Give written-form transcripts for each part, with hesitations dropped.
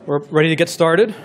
We're ready to get started.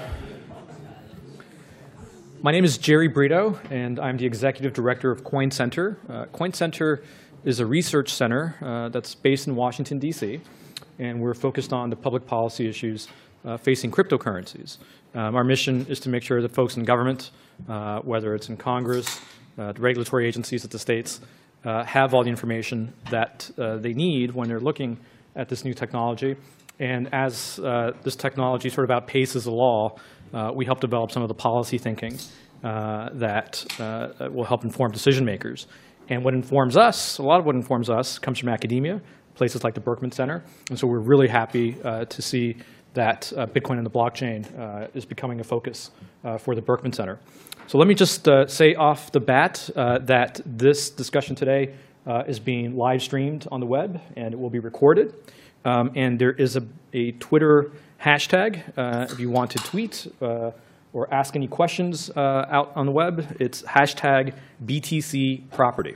My name is Jerry Brito, and I'm the Executive Director of Coin Center. Coin Center is a research center that's based in Washington, D.C., and we're focused on the public policy issues facing cryptocurrencies. Our mission is to make sure that folks in government, whether it's in Congress, the regulatory agencies at the states, have all the information that they need when they're looking at this new technology. And as this technology sort of outpaces the law, we help develop some of the policy thinking that will help inform decision makers. And what informs us, a lot of what informs us, comes from academia, places like the Berkman Center. And so we're really happy to see that Bitcoin and the blockchain is becoming a focus for the Berkman Center. So let me just say off the bat that this discussion today is being live streamed on the web, and it will be recorded. And there is a Twitter hashtag if you want to tweet or ask any questions out on the web. It's hashtag BTC property.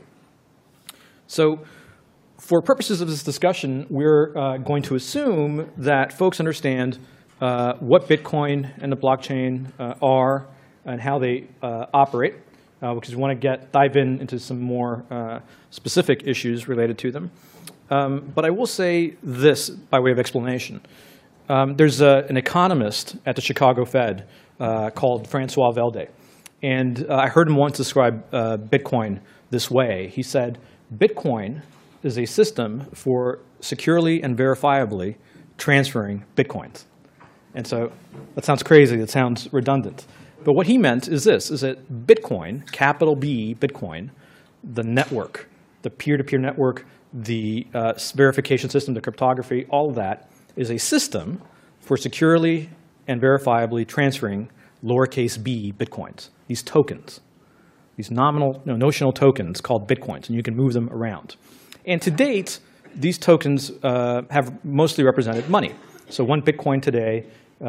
So for purposes of this discussion, we're going to assume that folks understand what Bitcoin and the blockchain are and how they operate, because we want to dive into some more specific issues related to them. But I will say this by way of explanation. There's an economist at the Chicago Fed called Francois Velde. And I heard him once describe Bitcoin this way. He said, Bitcoin is a system for securely and verifiably transferring Bitcoins. And so that sounds crazy. That sounds redundant. But what he meant is this, is that Bitcoin, capital B, Bitcoin, the network, the peer-to-peer network, the verification system, the cryptography, all of that is a system for securely and verifiably transferring lowercase b Bitcoins, these tokens, these notional tokens called Bitcoins, and you can move them around. And to date, these tokens have mostly represented money. So one Bitcoin today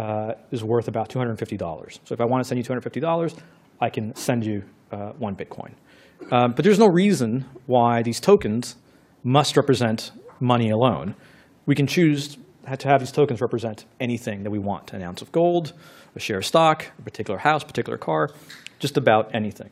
is worth about $250. So if I want to send you $250, I can send you one Bitcoin. But there's no reason why these tokens must represent money alone. We can choose to have these tokens represent anything that we want, an ounce of gold, a share of stock, a particular house, a particular car, just about anything.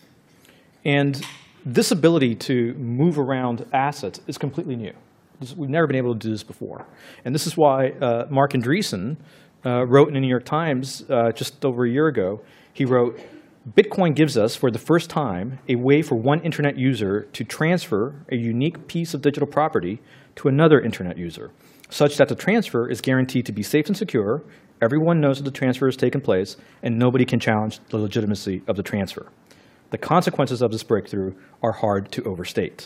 And this ability to move around assets is completely new. We've never been able to do this before. And this is why Marc Andreessen wrote in the New York Times just over a year ago, he wrote, Bitcoin gives us, for the first time, a way for one internet user to transfer a unique piece of digital property to another internet user, such that the transfer is guaranteed to be safe and secure, everyone knows that the transfer has taken place, and nobody can challenge the legitimacy of the transfer. The consequences of this breakthrough are hard to overstate.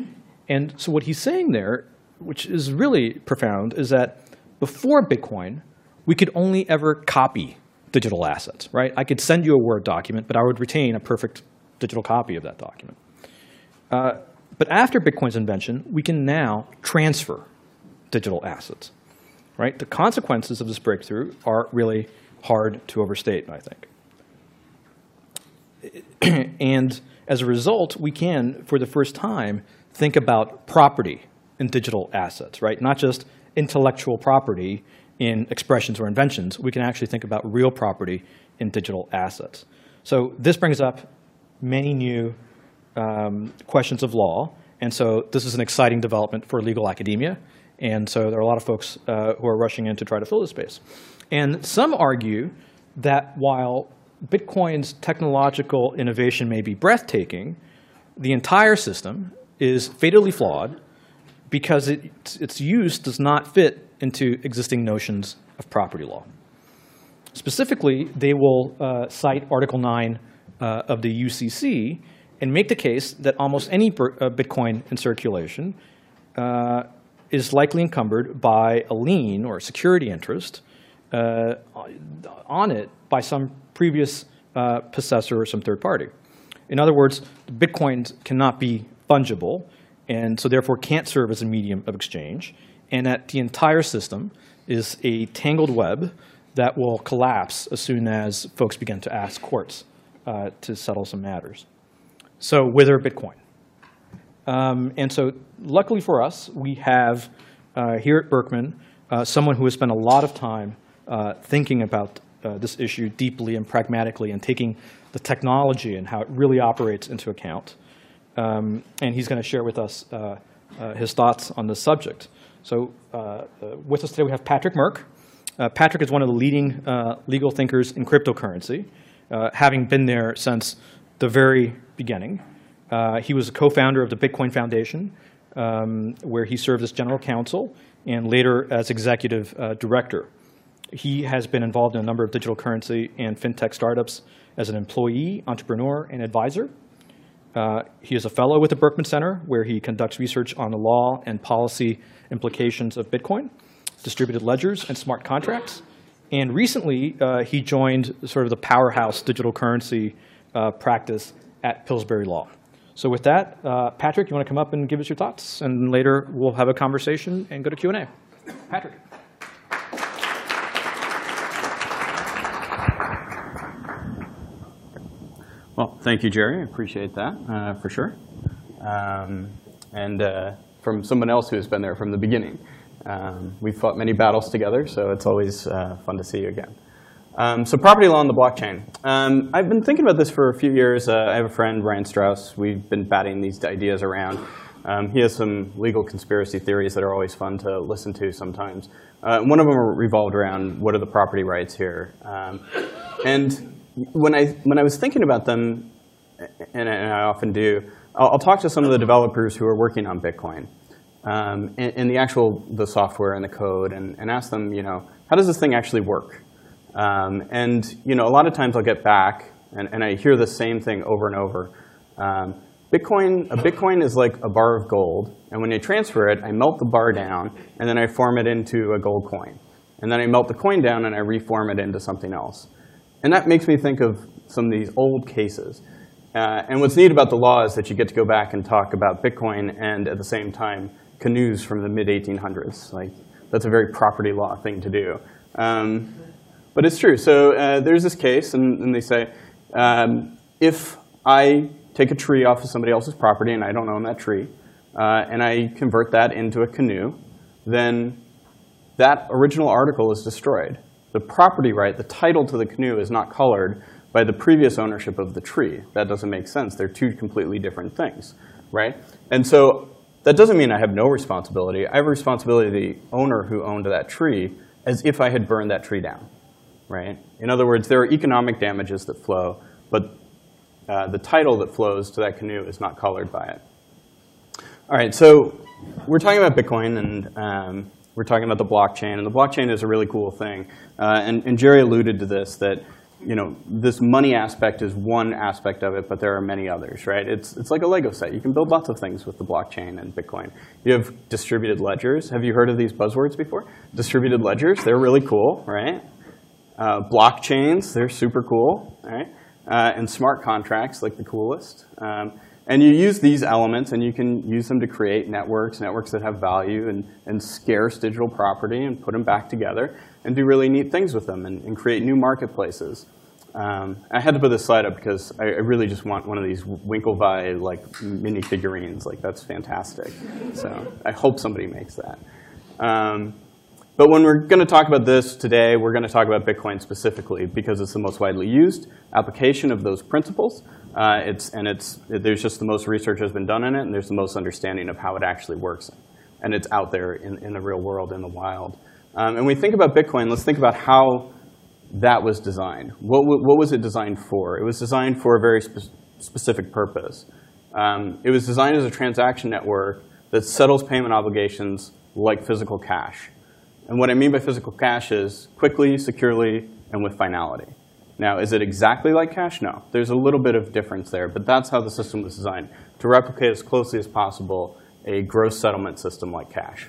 And so what he's saying there, which is really profound, is that before Bitcoin, we could only ever copy digital assets, right? I could send you a Word document, but I would retain a perfect digital copy of that document. But after Bitcoin's invention, we can now transfer digital assets, right? The consequences of this breakthrough are really hard to overstate, I think. And as a result, we can, for the first time, think about property in digital assets, right? Not just intellectual property in expressions or inventions. We can actually think about real property in digital assets. So this brings up many new questions of law. And so this is an exciting development for legal academia. And so there are a lot of folks who are rushing in to try to fill this space. And some argue that while Bitcoin's technological innovation may be breathtaking, the entire system is fatally flawed because its use does not fit into existing notions of property law. Specifically, they will cite Article 9 of the UCC and make the case that almost any Bitcoin in circulation is likely encumbered by a lien or a security interest on it by some previous possessor or some third party. In other words, Bitcoins cannot be fungible, and so therefore can't serve as a medium of exchange, and that the entire system is a tangled web that will collapse as soon as folks begin to ask courts to settle some matters. So whither Bitcoin? And so luckily for us, we have here at Berkman someone who has spent a lot of time thinking about this issue deeply and pragmatically and taking the technology and how it really operates into account. And he's going to share with us his thoughts on this subject. So with us today we have Patrick Merk. Patrick is one of the leading legal thinkers in cryptocurrency, having been there since the very beginning. He was a co-founder of the Bitcoin Foundation, where he served as general counsel and later as executive director. He has been involved in a number of digital currency and fintech startups as an employee, entrepreneur, and advisor. He is a fellow with the Berkman Center, where he conducts research on the law and policy implications of Bitcoin, distributed ledgers, and smart contracts. And recently, he joined sort of the powerhouse digital currency practice at Pillsbury Law. So with that, Patrick, you want to come up and give us your thoughts? And later, we'll have a conversation and go to Q&A. Patrick. Well, thank you, Jerry. I appreciate that, for sure. And from someone else who has been there from the beginning. We've fought many battles together, so it's always fun to see you again. So property law on the blockchain. I've been thinking about this for a few years. I have a friend, Ryan Strauss. We've been batting these ideas around. He has some legal conspiracy theories that are always fun to listen to sometimes. One of them revolved around what are the property rights here. And when I was thinking about them, and I often do, I'll talk to some of the developers who are working on Bitcoin. And the software and the code, and ask them, how does this thing actually work? And a lot of times I'll get back, and I hear the same thing over and over. A Bitcoin is like a bar of gold, and when I transfer it, I melt the bar down, and then I form it into a gold coin. And then I melt the coin down, and I reform it into something else. And that makes me think of some of these old cases. And what's neat about the law is that you get to go back and talk about Bitcoin and, at the same time, canoes from the mid-1800s. Like, that's a very property law thing to do. But it's true. So there's this case, and they say, if I take a tree off of somebody else's property, and I don't own that tree, and I convert that into a canoe, then that original article is destroyed. The property right, the title to the canoe, is not colored by the previous ownership of the tree. That doesn't make sense. They're two completely different things, right? And so that doesn't mean I have no responsibility. I have a responsibility to the owner who owned that tree as if I had burned that tree down, right? In other words, there are economic damages that flow, but the title that flows to that canoe is not colored by it. All right, so we're talking about Bitcoin, and we're talking about the blockchain. And the blockchain is a really cool thing. And Jerry alluded to this, that this money aspect is one aspect of it, but there are many others, right? It's like a Lego set. You can build lots of things with the blockchain and Bitcoin. You have distributed ledgers. Have you heard of these buzzwords before? Distributed ledgers, they're really cool, right? Blockchains, they're super cool, right? And smart contracts, like the coolest. And you use these elements, and you can use them to create networks that have value and scarce digital property, and put them back together and do really neat things with them and create new marketplaces. I had to put this slide up because I really just want one of these Winklevi like mini figurines. Like, that's fantastic. So I hope somebody makes that. But when we're going to talk about this today, we're going to talk about Bitcoin specifically because it's the most widely used application of those principles. There's just the most research has been done in it, and there's the most understanding of how it actually works. And it's out there in the real world, in the wild. And when we think about Bitcoin, let's think about how that was designed. What was it designed for? It was designed for a very specific purpose. It was designed as a transaction network that settles payment obligations like physical cash. And what I mean by physical cash is quickly, securely, and with finality. Now, is it exactly like cash? No. There's a little bit of difference there, but that's how the system was designed, to replicate as closely as possible a gross settlement system like cash.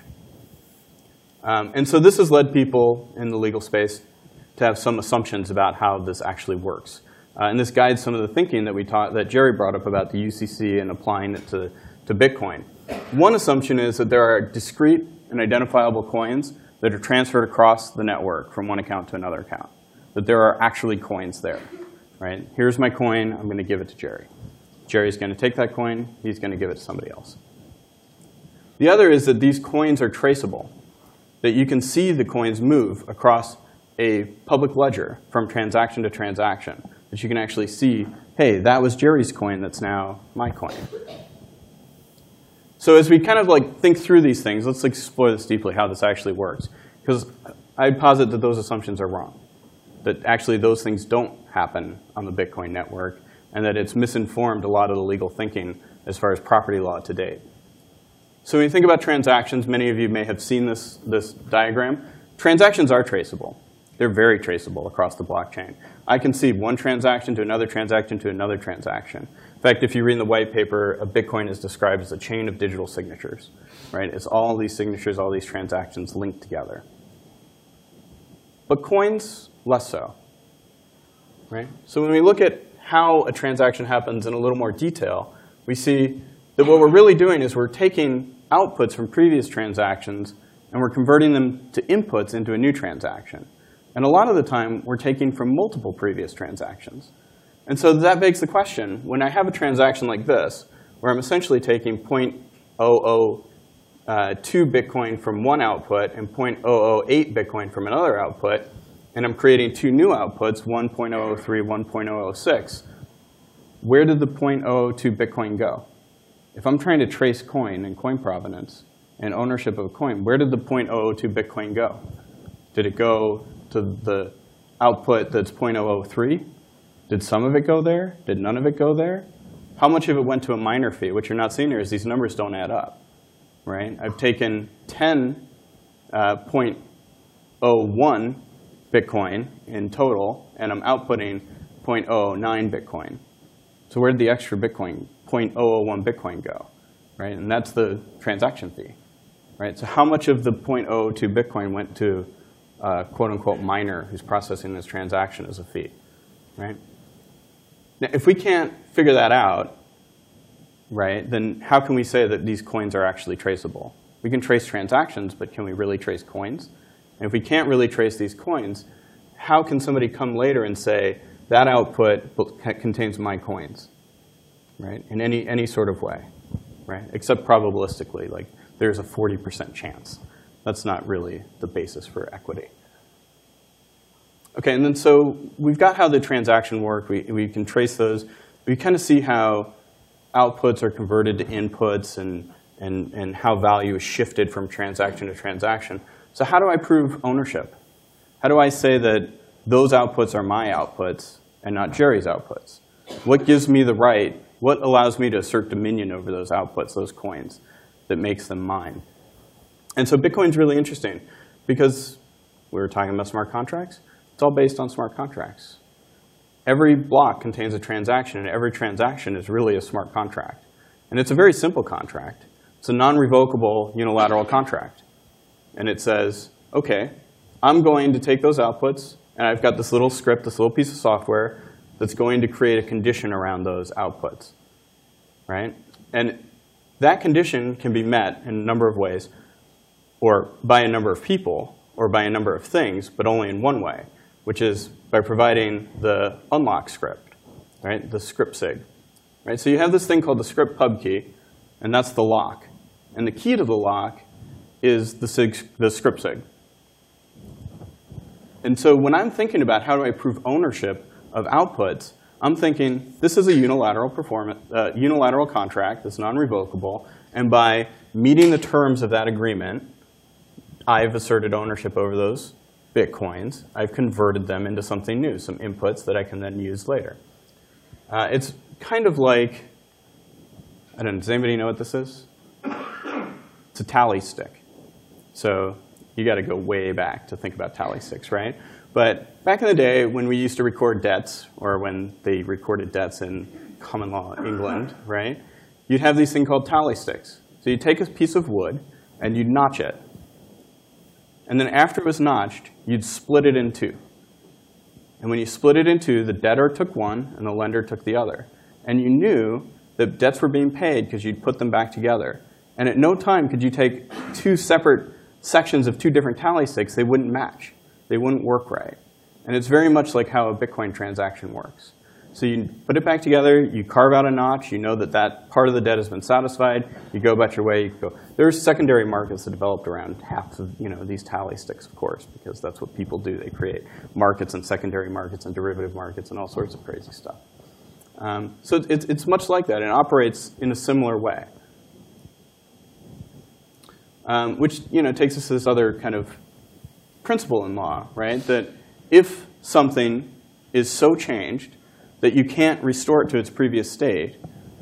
And so this has led people in the legal space to have some assumptions about how this actually works. And this guides some of the thinking that Jerry brought up about the UCC and applying it to Bitcoin. One assumption is that there are discrete and identifiable coins that are transferred across the network from one account to another account, that there are actually coins there, right? Here's my coin. I'm going to give it to Jerry. Jerry's going to take that coin. He's going to give it to somebody else. The other is that these coins are traceable, that you can see the coins move across a public ledger from transaction to transaction, that you can actually see, hey, that was Jerry's coin that's now my coin. So as we kind of like think through these things, let's explore this deeply, how this actually works. Because I posit that those assumptions are wrong, that actually those things don't happen on the Bitcoin network, and that it's misinformed a lot of the legal thinking as far as property law to date. So when you think about transactions, many of you may have seen this diagram. Transactions are traceable. They're very traceable across the blockchain. I can see one transaction to another transaction to another transaction. In fact, if you read in the white paper, a Bitcoin is described as a chain of digital signatures. Right? It's all these signatures, all these transactions linked together. But coins, less so. Right? So when we look at how a transaction happens in a little more detail, we see that what we're really doing is we're taking outputs from previous transactions and we're converting them to inputs into a new transaction. And a lot of the time, we're taking from multiple previous transactions. And so that begs the question, when I have a transaction like this, where I'm essentially taking 0.002 Bitcoin from one output and 0.008 Bitcoin from another output, and I'm creating two new outputs, 1.003, 1.006, where did the 0.002 Bitcoin go? If I'm trying to trace coin and coin provenance and ownership of a coin, where did the 0.002 Bitcoin go? Did it go to the output that's 0.003? Did some of it go there? Did none of it go there? How much of it went to a miner fee? What you're not seeing here is these numbers don't add up. Right? I've taken 10.01 Bitcoin in total, and I'm outputting 0.009 Bitcoin. So where did the extra Bitcoin, 0.001 Bitcoin go? Right? And that's the transaction fee. Right? So how much of the 0.002 Bitcoin went to quote-unquote miner who's processing this transaction as a fee? Right? Now, if we can't figure that out, right, then how can we say that these coins are actually traceable? We can trace transactions, but can we really trace coins? And if we can't really trace these coins, how can somebody come later and say, that output contains my coins, right, in any sort of way, right, except probabilistically, like there's a 40% chance. That's not really the basis for equity. OK, and then so we've got how the transaction work. We can trace those. We kind of see how outputs are converted to inputs and how value is shifted from transaction to transaction. So how do I prove ownership? How do I say that those outputs are my outputs and not Jerry's outputs? What gives me the right? What allows me to assert dominion over those outputs, those coins, that makes them mine? And so Bitcoin's really interesting because we were talking about smart contracts. It's all based on smart contracts. Every block contains a transaction, and every transaction is really a smart contract. And it's a very simple contract. It's a non-revocable unilateral contract. And it says, OK, I'm going to take those outputs, and I've got this little script, this little piece of software that's going to create a condition around those outputs. Right? And that condition can be met in a number of ways, or by a number of people, or by a number of things, but only in one way, which is by providing the unlock script, right? The script sig. Right? So you have this thing called the script pub key, and that's the lock. And the key to the lock is the script sig. And so when I'm thinking about how do I prove ownership of outputs, I'm thinking this is a unilateral contract that's non-revocable, and by meeting the terms of that agreement, I've asserted ownership over those Bitcoins. I've converted them into something new, some inputs that I can then use later. It's kind of like, I don't know, does anybody know what this is? It's a tally stick. So you got to go way back to think about tally sticks, right? But back in the day when we used to record debts, or when they recorded debts in common law England, right? You'd have these things called tally sticks. So you'd take a piece of wood and you'd notch it. And then after it was notched, you'd split it in two. And when you split it in two, the debtor took one and the lender took the other. And you knew that debts were being paid because you'd put them back together. And at no time could you take two separate sections of two different tally sticks. They wouldn't match. They wouldn't work right. And it's very much like how a Bitcoin transaction works. So you put it back together, you carve out a notch, you know that that part of the debt has been satisfied, you go about your way, you go. There's secondary markets that developed around half of these tally sticks, of course, because that's what people do. They create markets and secondary markets and derivative markets and all sorts of crazy stuff. So it's much like that, and it operates in a similar way. Which takes us to this other kind of principle in law, right? That if something is so changed that you can't restore it to its previous state,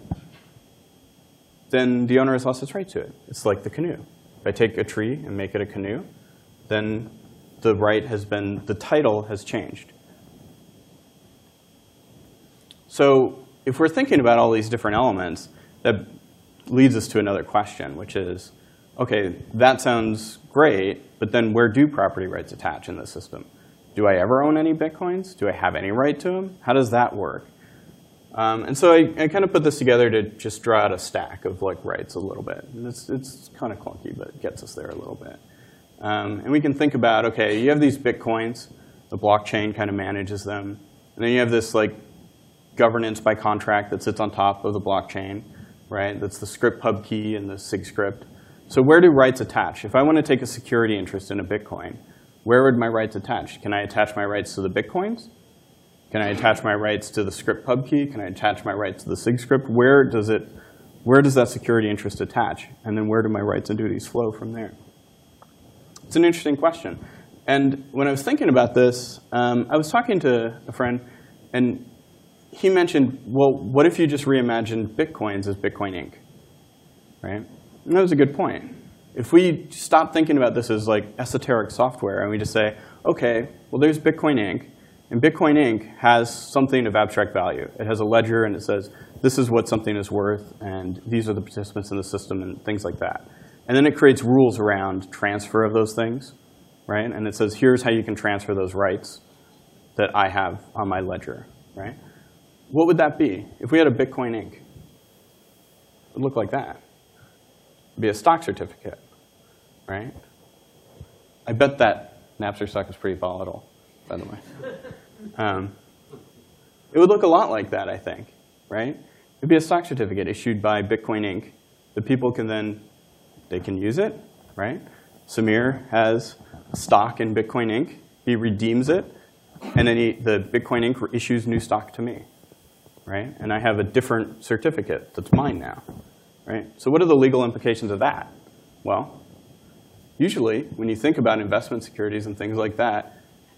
then the owner has lost its right to it. It's like the canoe. If I take a tree and make it a canoe, then the title has changed. So if we're thinking about all these different elements, that leads us to another question, which is, OK, that sounds great, but then where do property rights attach in this system? Do I ever own any Bitcoins? Do I have any right to them? How does that work? And so I kind of put this together to just draw out a stack of rights a little bit. And it's kind of clunky, but it gets us there a little bit. And we can think about, OK, you have these Bitcoins. The blockchain kind of manages them. And then you have this governance by contract that sits on top of the blockchain, right? That's the script pub key and the SIG script. So where do rights attach? If I want to take a security interest in a Bitcoin, where would my rights attach? Can I attach my rights to the Bitcoins? Can I attach my rights to the script pub key? Can I attach my rights to the SIG script? Where does that security interest attach? And then where do my rights and duties flow from there? It's an interesting question. And when I was thinking about this, I was talking to a friend, and he mentioned, well, what if you just reimagined Bitcoins as Bitcoin Inc., right? And that was a good point. If we stop thinking about this as esoteric software and we just say, OK, well, there's Bitcoin Inc., and Bitcoin Inc. has something of abstract value. It has a ledger, and it says, this is what something is worth, and these are the participants in the system, and things like that. And then it creates rules around transfer of those things, right? And it says, here's how you can transfer those rights that I have on my ledger, right? What would that be? If we had a Bitcoin Inc., it would look like that. It would be a stock certificate, right? I bet that Napster stock is pretty volatile, by the way. It would look a lot like that, I think, right? It would be a stock certificate issued by Bitcoin Inc. that people can then, they can use it, right? Samir has a stock in Bitcoin Inc. He redeems it, and then the Bitcoin Inc. issues new stock to me, right? And I have a different certificate that's mine now, right? So what are the legal implications of that? Well, usually, when you think about investment securities and things like that,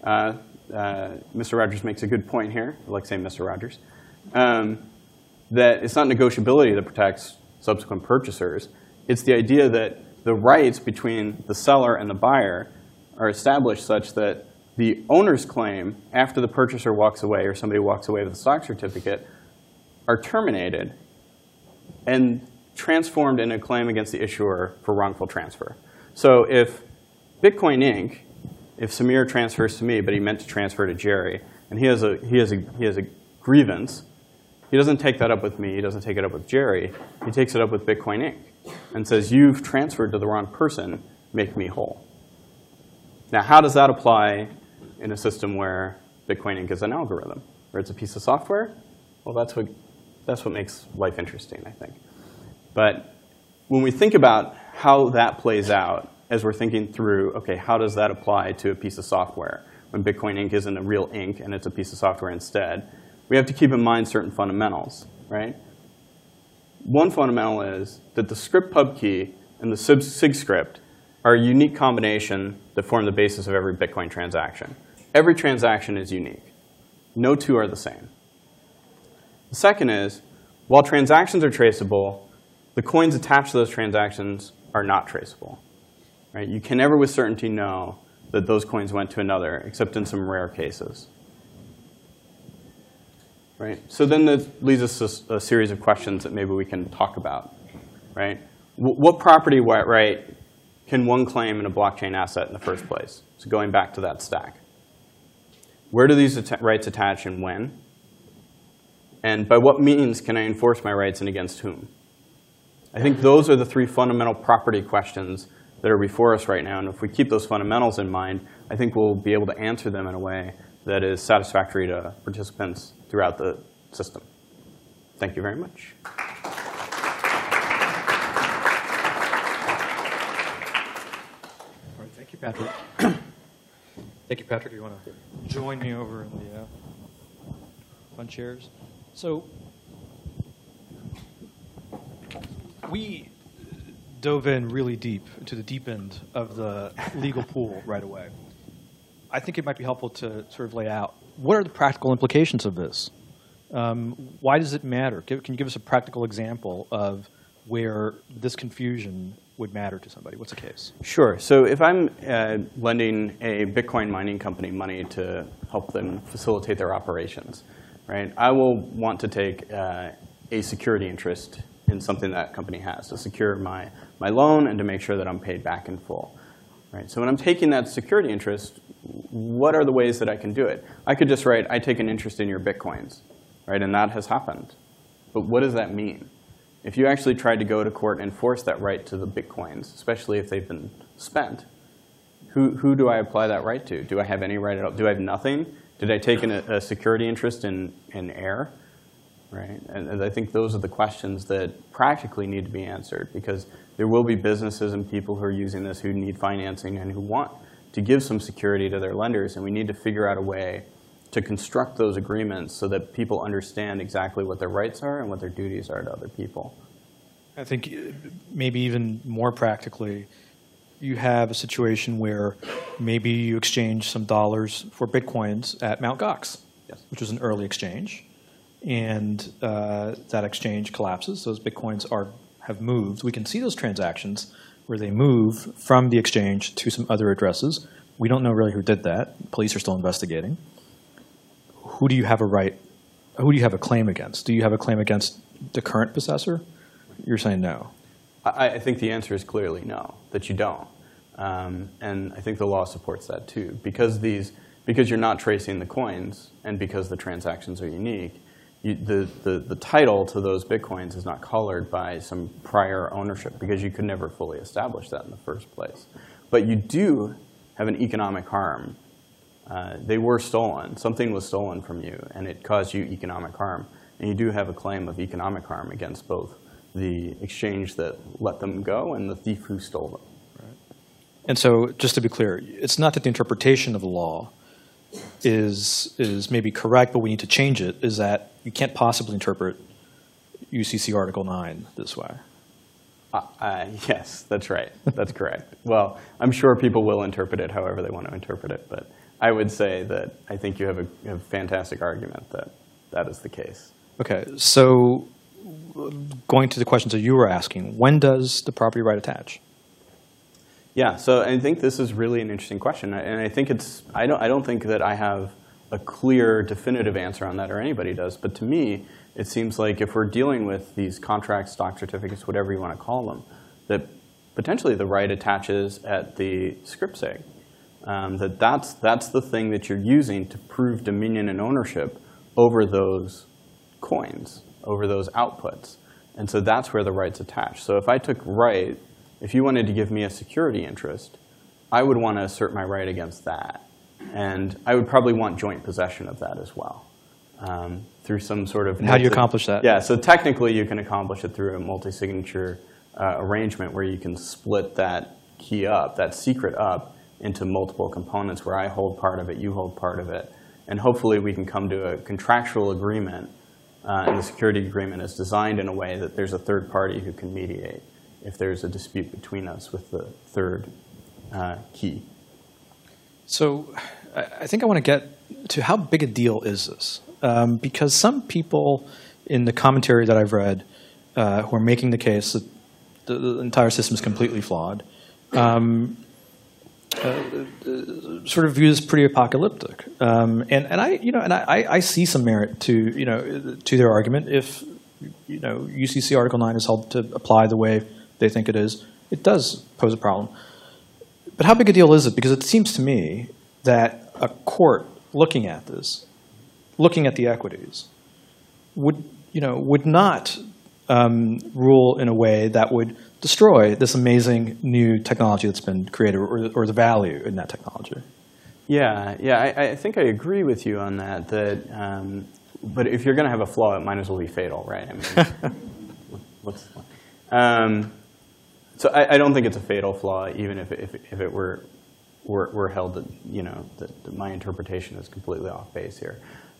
Mr. Rogers makes a good point here. I like saying Mr. Rogers. That it's not negotiability that protects subsequent purchasers. It's the idea that the rights between the seller and the buyer are established such that the owner's claim after the purchaser walks away or somebody walks away with a stock certificate are terminated and transformed in a claim against the issuer for wrongful transfer. So if Bitcoin Inc., if Samir transfers to me, but he meant to transfer to Jerry, and he has a grievance, he doesn't take that up with me. He doesn't take it up with Jerry. He takes it up with Bitcoin Inc. and says, you've transferred to the wrong person. Make me whole. Now, how does that apply in a system where Bitcoin Inc. is an algorithm, where it's a piece of software? Well, that's what makes life interesting, I think. But when we think about how that plays out, as we're thinking through, OK, how does that apply to a piece of software when Bitcoin Inc. isn't a real ink and it's a piece of software instead, we have to keep in mind certain fundamentals, right? One fundamental is that the script pub key and the SIG script are a unique combination that form the basis of every Bitcoin transaction. Every transaction is unique. No two are the same. The second is, while transactions are traceable, the coins attached to those transactions are not traceable. Right? You can never with certainty know that those coins went to another, except in some rare cases. Right? So then that leads us to a series of questions that maybe we can talk about. Right? What property right can one claim in a blockchain asset in the first place? So going back to that stack. Where do these rights attach and when? And by what means can I enforce my rights and against whom? I think those are the three fundamental property questions that are before us right now. And if we keep those fundamentals in mind, I think we'll be able to answer them in a way that is satisfactory to participants throughout the system. Thank you very much. All right, thank you, Patrick. Thank you, Patrick. You want to join me over in the fun chairs? So we dove in really deep to the deep end of the legal pool right away. I think it might be helpful to sort of lay out what are the practical implications of this? Why does it matter? Can you give us a practical example of where this confusion would matter to somebody? What's the case? Sure. So if I'm lending a Bitcoin mining company money to help them facilitate their operations, right, I will want to take a security interest in something that company has to secure my loan and to make sure that I'm paid back in full. Right? So when I'm taking that security interest, what are the ways that I can do it? I could just write, I take an interest in your Bitcoins, right? And that has happened. But what does that mean? If you actually tried to go to court and force that right to the Bitcoins, especially if they've been spent, who do I apply that right to? Do I have any right at all? Do I have nothing? Did I take a security interest in air? Right? And I think those are the questions that practically need to be answered, because there will be businesses and people who are using this who need financing and who want to give some security to their lenders, and we need to figure out a way to construct those agreements so that people understand exactly what their rights are and what their duties are to other people. I think maybe even more practically, you have a situation where maybe you exchange some dollars for Bitcoins at Mt. Gox, Yes. which was an early exchange. And that exchange collapses. Those Bitcoins have moved. We can see those transactions where they move from the exchange to some other addresses. We don't know really who did that. Police are still investigating. Who do you have a right? Who do you have a claim against? Do you have a claim against the current possessor? You're saying no. I think the answer is clearly no, that you don't. And I think the law supports that too. Because you're not tracing the coins and because the transactions are unique, the title to those Bitcoins is not colored by some prior ownership, because you could never fully establish that in the first place. But you do have an economic harm. They were stolen. Something was stolen from you, and it caused you economic harm. And you do have a claim of economic harm against both the exchange that let them go and the thief who stole them. Right. And so, just to be clear, it's not that the interpretation of the law is maybe correct, but we need to change it, is that you can't possibly interpret UCC Article 9 this way. Yes, that's right. That's correct. Well, I'm sure people will interpret it however they want to interpret it, but I would say that I think you have a fantastic argument that that is the case. Okay, so going to the questions that you were asking, when does the property right attach? Yeah, so I think this is really an interesting question, and I think I don't think that I have a clear, definitive answer on that, or anybody does. But to me, it seems like if we're dealing with these contracts, stock certificates, whatever you want to call them, that potentially the right attaches at the script sig. That's the thing that you're using to prove dominion and ownership over those coins, over those outputs. And so that's where the rights attach. So if I took right, if you wanted to give me a security interest, I would want to assert my right against that. And I would probably want joint possession of that as well, through some sort of... And how do you accomplish that? Yeah, so technically you can accomplish it through a multi-signature arrangement where you can split that key up, that secret up, into multiple components where I hold part of it, you hold part of it. And hopefully we can come to a contractual agreement, and the security agreement is designed in a way that there's a third party who can mediate if there's a dispute between us with the third key. So I think I want to get to how big a deal is this? Because some people in the commentary that I've read who are making the case that the entire system is completely flawed, sort of view this pretty apocalyptic. And I see some merit to their argument. If UCC Article 9 is held to apply the way they think it is, it does pose a problem. But how big a deal is it? Because it seems to me that a court looking at this, looking at the equities, would not rule in a way that would destroy this amazing new technology that's been created, or the value in that technology. Yeah, I think I agree with you on that. That But if you're going to have a flaw, it might as well be fatal, right? I mean, what's so I don't think it's a fatal flaw, even if it were held that, that my interpretation is completely off base here.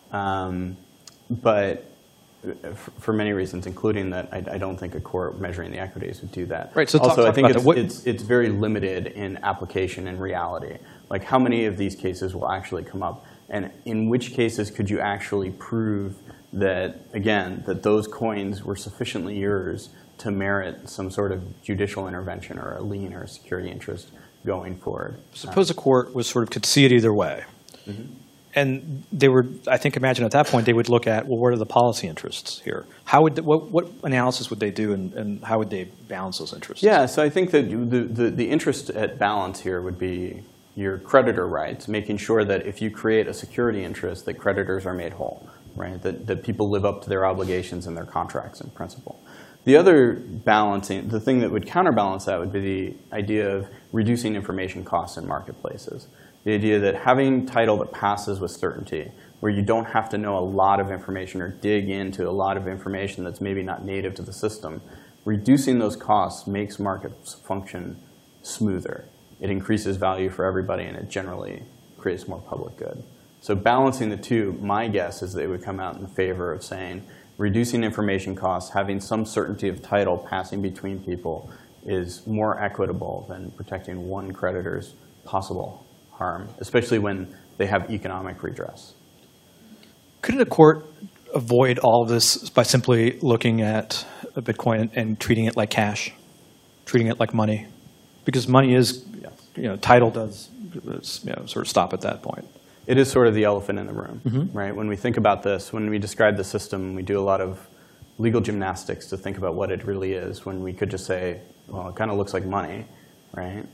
But for many reasons, including that I don't think a court measuring the equities would do that. Right. So also, I think it's it's very limited in application and reality. Like, how many of these cases will actually come up? And in which cases could you actually prove that, again, that those coins were sufficiently yours to merit some sort of judicial intervention or a lien or a security interest going forward? Suppose a court could see it either way. Mm-hmm. And they would, I think, imagine at that point they would look at, well, what are the policy interests here? What analysis would they do, and how would they balance those interests? Yeah, so I think that the interest at balance here would be your creditor rights, making sure that if you create a security interest, that creditors are made whole, right? That people live up to their obligations and their contracts in principle. The other balancing, the thing that would counterbalance that would be the idea of reducing information costs in marketplaces. The idea that having title that passes with certainty, where you don't have to know a lot of information or dig into a lot of information that's maybe not native to the system, reducing those costs makes markets function smoother. It increases value for everybody, and it generally creates more public good. So balancing the two, my guess is that it would come out in favor of saying reducing information costs, having some certainty of title passing between people is more equitable than protecting one creditor's possible harm, especially when they have economic redress. Couldn't a court avoid all of this by simply looking at a Bitcoin and treating it like cash, treating it like money? Because money is, title does sort of stop at that point. It is sort of the elephant in the room, Mm-hmm. right? When we think about this, when we describe the system, we do a lot of legal gymnastics to think about what it really is, when we could just say, well, it kind of looks like money, right?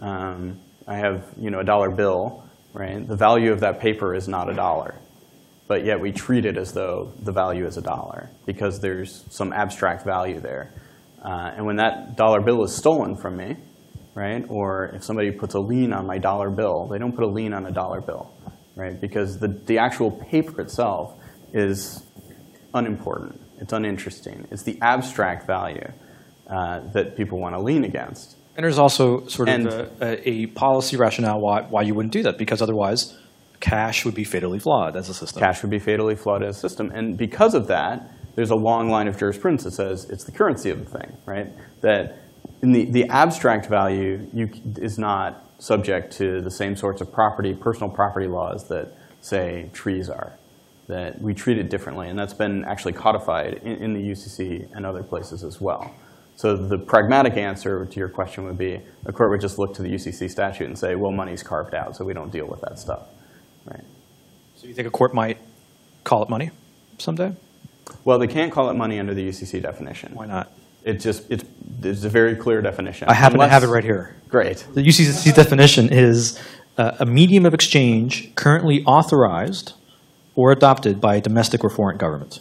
I have a dollar bill, right? The value of that paper is not $1, but yet we treat it as though the value is $1 because there's some abstract value there. And when that dollar bill is stolen from me, right? Or if somebody puts a lien on my dollar bill, they don't put a lien on a dollar bill, right? Because the actual paper itself is unimportant. It's uninteresting. It's the abstract value that people want to lien against. And there's also sort of a policy rationale why you wouldn't do that, because otherwise cash would be fatally flawed as a system. Cash would be fatally flawed as a system. And because of that, there's a long line of jurisprudence that says it's the currency of the thing, right? That in the abstract value is not subject to the same sorts of personal property laws that, say, trees are. That we treat it differently. And that's been actually codified in the UCC and other places as well. So the pragmatic answer to your question would be a court would just look to the UCC statute and say, well, money's carved out, so we don't deal with that stuff, right? So you think a court might call it money someday? Well, they can't call it money under the UCC definition. Why not? It's a very clear definition. I happen to have it right here. Great. The UCC definition is a medium of exchange currently authorized or adopted by a domestic or foreign government.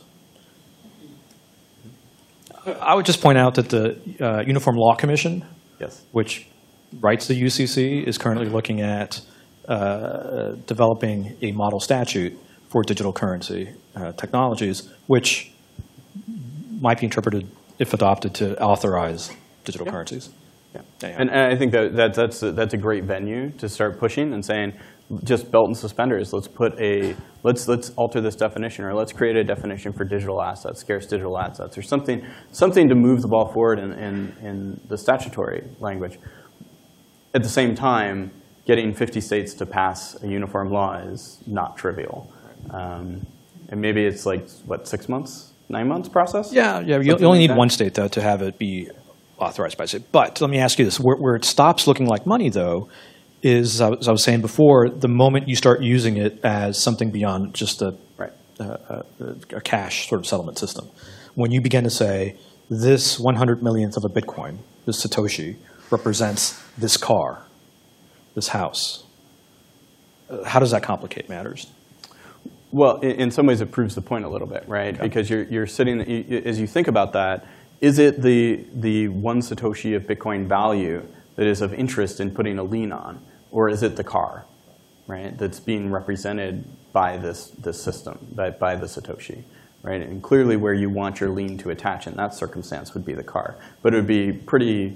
I would just point out that the Uniform Law Commission, Yes. which writes the UCC, is currently looking at developing a model statute for digital currency technologies, which might be interpreted, if adopted, to authorize digital currencies. Yeah. Anyhow. And I think that's a great venue to start pushing and saying, just belt and suspenders. Let's alter this definition, or let's create a definition for digital assets, scarce digital assets, or something to move the ball forward in the statutory language. At the same time, getting 50 states to pass a uniform law is not trivial, and maybe it's like what, 6 months, 9 months process? Yeah. You only need one state, though, to have it be authorized by a state. But let me ask you this: where it stops looking like money, though, is, as I was saying before, the moment you start using it as something beyond just a cash sort of settlement system. When you begin to say, this 100 millionth of a Bitcoin, this Satoshi, represents this car, this house, how does that complicate matters? Well, in some ways, it proves the point a little bit, right? Okay. Because you're sitting, as you think about that, is it the one Satoshi of Bitcoin value that is of interest in putting a lien on? Or is it the car, right, that's being represented by this system, by the Satoshi, right? And clearly where you want your lien to attach in that circumstance would be the car. But it would be pretty,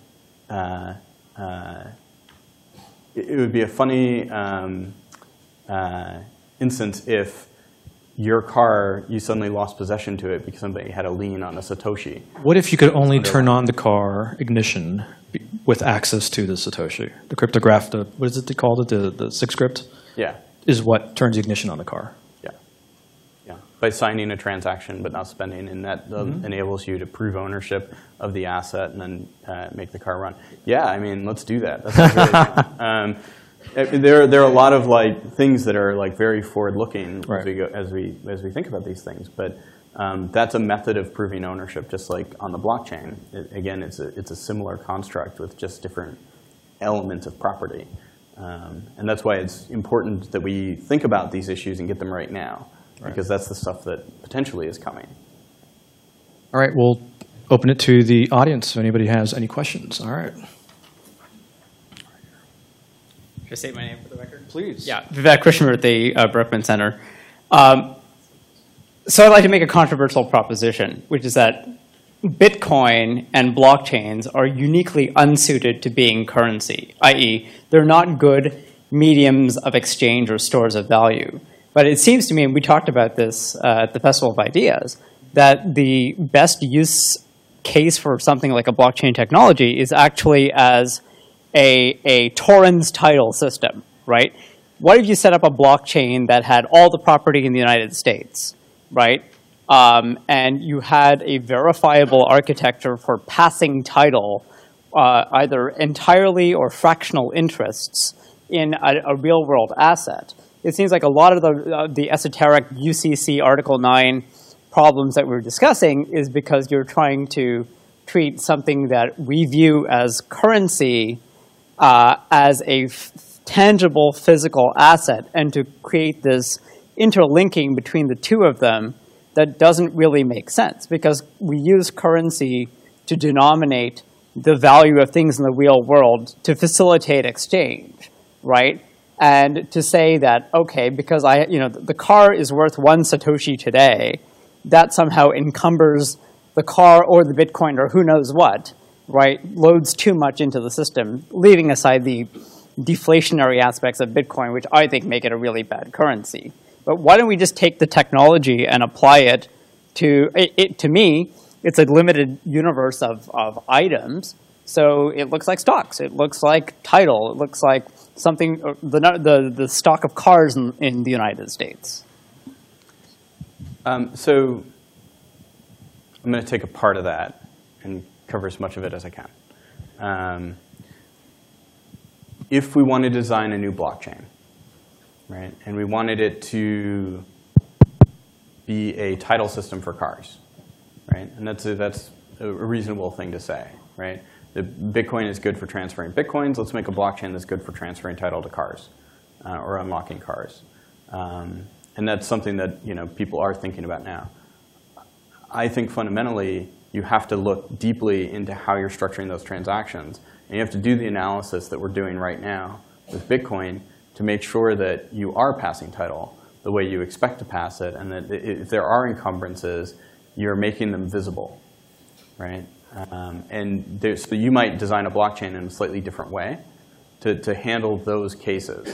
it would be a funny instance if your car, you suddenly lost possession to it because somebody had a lien on a Satoshi. What if you could only turn on the car ignition with access to the Satoshi? The cryptograph, what is it they called it? The SIG script? Yeah. Is what turns the ignition on the car. Yeah. Yeah. By signing a transaction but not spending, and that enables you to prove ownership of the asset and then make the car run. Yeah, I mean, let's do that. That sounds really fun. There are a lot of things that are very forward-looking as we think about these things, but that's a method of proving ownership, just like on the blockchain. Again, it's a similar construct with just different elements of property, and that's why it's important that we think about these issues and get them right now, because that's the stuff that potentially is coming. All right, we'll open it to the audience if anybody has any questions. All right. Should I state my name for the record? Please. Yeah, Vivek Krishnamurthy, Berkman Center. So I'd like to make a controversial proposition, which is that Bitcoin and blockchains are uniquely unsuited to being currency, i.e., they're not good mediums of exchange or stores of value. But it seems to me, and we talked about this at the Festival of Ideas, that the best use case for something like a blockchain technology is actually as a torrens title system, right? What if you set up a blockchain that had all the property in the United States, right? And you had a verifiable architecture for passing title, either entirely or fractional interests in a real-world asset. It seems like a lot of the esoteric UCC Article 9 problems that we're discussing is because you're trying to treat something that we view as currency as a tangible physical asset, and to create this interlinking between the two of them that doesn't really make sense, because we use currency to denominate the value of things in the real world to facilitate exchange, right? And to say that, okay, because the car is worth 1 Satoshi today, that somehow encumbers the car or the Bitcoin or who knows what, right, loads too much into the system, leaving aside the deflationary aspects of Bitcoin, which I think make it a really bad currency. But why don't we just take the technology and apply it to me, it's a limited universe of items. So it looks like stocks. It looks like title. It looks like something, the stock of cars in the United States. So I'm going to take a part of that and cover as much of it as I can. If we want to design a new blockchain, right, and we wanted it to be a title system for cars, right, and that's a reasonable thing to say, right? The Bitcoin is good for transferring Bitcoins. Let's make a blockchain that's good for transferring title to cars or unlocking cars. And that's something that people are thinking about now. I think fundamentally you have to look deeply into how you're structuring those transactions. And you have to do the analysis that we're doing right now with Bitcoin to make sure that you are passing title the way you expect to pass it, and that if there are encumbrances, you're making them visible, right? So you might design a blockchain in a slightly different way to handle those cases.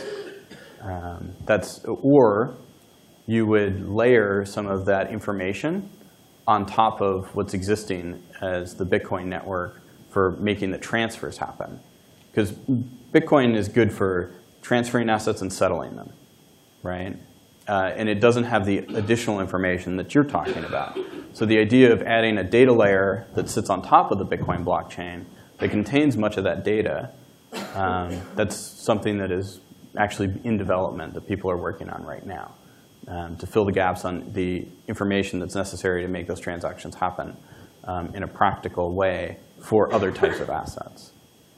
Or you would layer some of that information on top of what's existing as the Bitcoin network for making the transfers happen. Because Bitcoin is good for transferring assets and settling them, right? And it doesn't have the additional information that you're talking about. So the idea of adding a data layer that sits on top of the Bitcoin blockchain that contains much of that data, that's something that is actually in development that people are working on right now to fill the gaps on the information that's necessary to make those transactions happen in a practical way for other types of assets.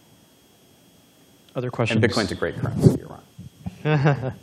Other questions? And Bitcoin's a great currency, you're right.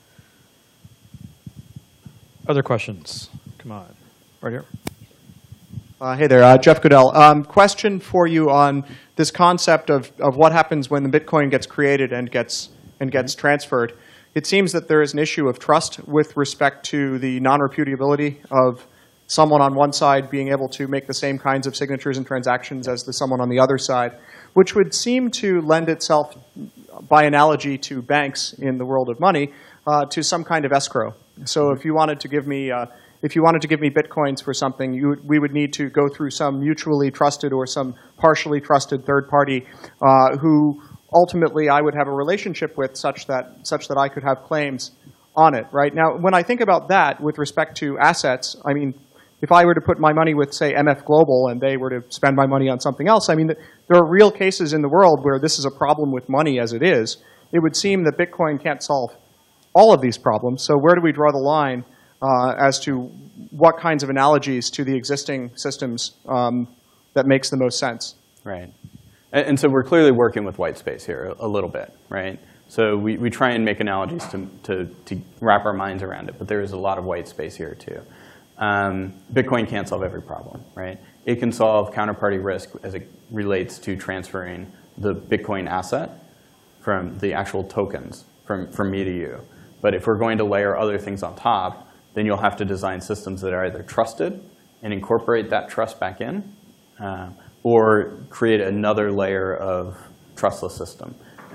Other questions? Come on, right here. Hey there, Jeff Goodell. Question for you on this concept of what happens when the Bitcoin gets created and gets transferred. it seems that there is an issue of trust with respect to the non-repudiability of someone on one side being able to make the same kinds of signatures and transactions as the someone on the other side, which would seem to lend itself, by analogy to banks in the world of money, to some kind of escrow. So if you wanted to give me Bitcoins for something, we would need to go through some mutually trusted or some partially trusted third party who ultimately I would have a relationship with such that I could have claims on it. Right now, when I think about that with respect to assets, I mean, if I were to put my money with, say, MF Global and they were to spend my money on something else, I mean, there are real cases in the world where this is a problem with money as it is. It would seem that Bitcoin can't solve all of these problems. So where do we draw the line as to what kinds of analogies to the existing systems that makes the most sense? Right. And so we're clearly working with white space here a little bit, right? So we try and make analogies to wrap our minds around it, but there is a lot of white space here too. Bitcoin can't solve every problem, right? It can solve counterparty risk as it relates to transferring the Bitcoin asset from the actual tokens from me to you. But if we're going to layer other things on top, then you'll have to design systems that are either trusted and incorporate that trust back in, or create another layer of trustless system.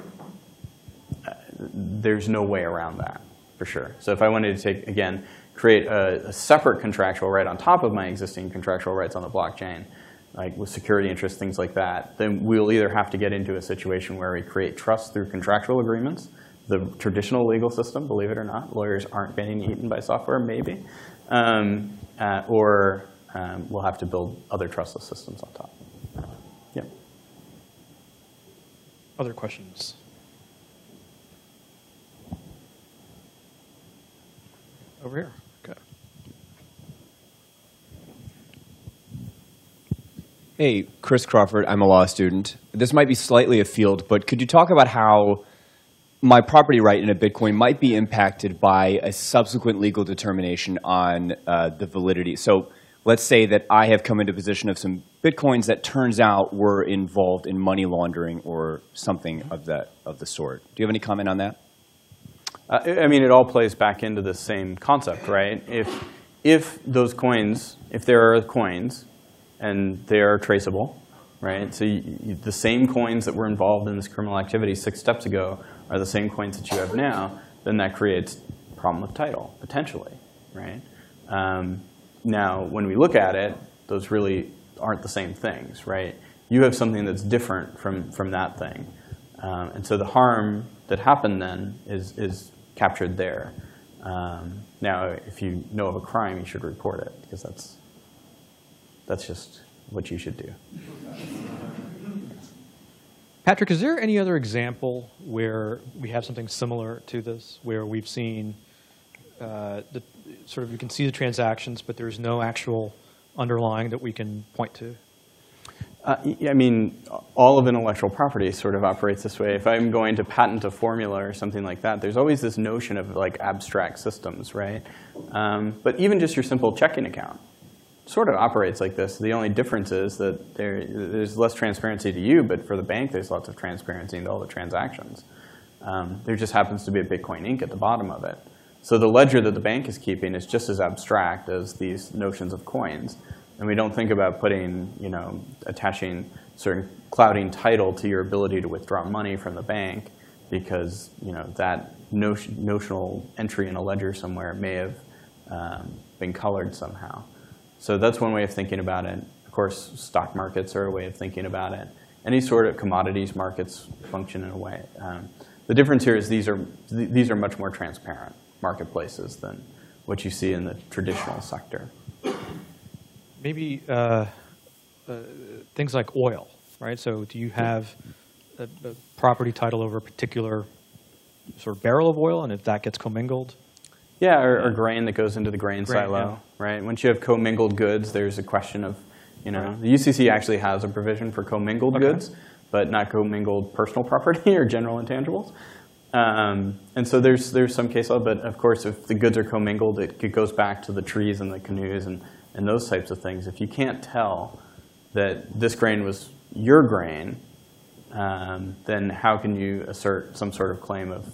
There's no way around that, for sure. So if I wanted to create a separate contractual right on top of my existing contractual rights on the blockchain, like with security interests, things like that, then we'll either have to get into a situation where we create trust through contractual agreements, the traditional legal system, believe it or not. Lawyers aren't getting eaten by software, maybe. Or we'll have to build other trustless systems on top. Yeah. Other questions? Over here. Okay. Hey, Chris Crawford. I'm a law student. This might be slightly afield, but could you talk about how my property right in a Bitcoin might be impacted by a subsequent legal determination on the validity? So let's say that I have come into possession of some Bitcoins that turns out were involved in money laundering or something of the sort. Do you have any comment on that? I mean, it all plays back into the same concept, right? If those coins, if there are coins and they are traceable, right? So the same coins that were involved in this criminal activity 6 steps ago are the same coins that you have now, then that creates a problem with title, potentially, right? Now, when we look at it, those really aren't the same things, right? You have something that's different from that thing. And so the harm that happened then is captured there. Now, if you know of a crime, you should report it, because that's just what you should do. Patrick, is there any other example where we have something similar to this, where we've seen you can see the transactions, but there's no actual underlying that we can point to? I mean, all of intellectual property sort of operates this way. If I'm going to patent a formula or something like that, there's always this notion of like abstract systems, right? But even just your simple checking account sort of operates like this. The only difference is that there's less transparency to you, but for the bank, there's lots of transparency into all the transactions. There just happens to be a Bitcoin Inc. at the bottom of it. So the ledger that the bank is keeping is just as abstract as these notions of coins. And we don't think about putting, attaching certain clouding title to your ability to withdraw money from the bank, because that notional entry in a ledger somewhere may have been colored somehow. So that's one way of thinking about it. Of course, stock markets are a way of thinking about it. Any sort of commodities markets function in a way. The difference here is these are much more transparent marketplaces than what you see in the traditional sector. Maybe things like oil, right? So do you have a property title over a particular sort of barrel of oil, and if that gets commingled? Yeah, or grain that goes into the grain silo, right? Once you have commingled goods, there's a question of, the UCC actually has a provision for commingled goods, but not commingled personal property or general intangibles. And so there's some case law, but of course, if the goods are commingled, it goes back to the trees and the canoes and those types of things. If you can't tell that this grain was your grain, then how can you assert some sort of claim of